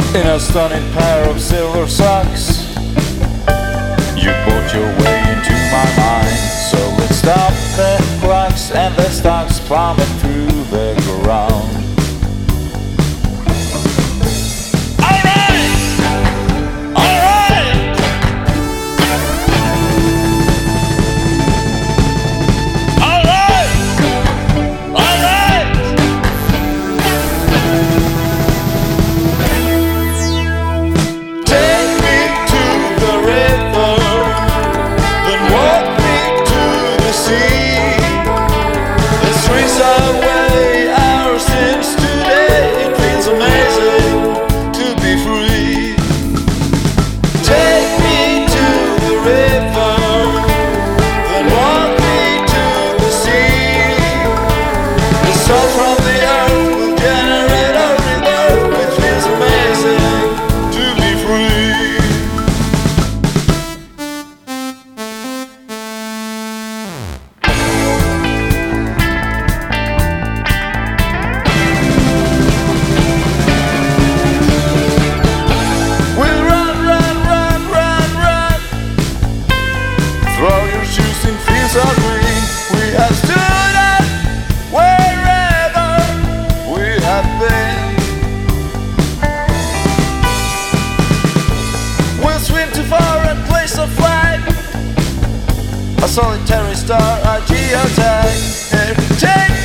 In a stunning pair of silver socks, you bought your way into my mind. So let's stop the clocks and the stocks plummet through the ground. Throw your shoes in fields of green. We have stood up wherever we have been. We'll swim too far and place a flag, a solitary star, a geotag. Take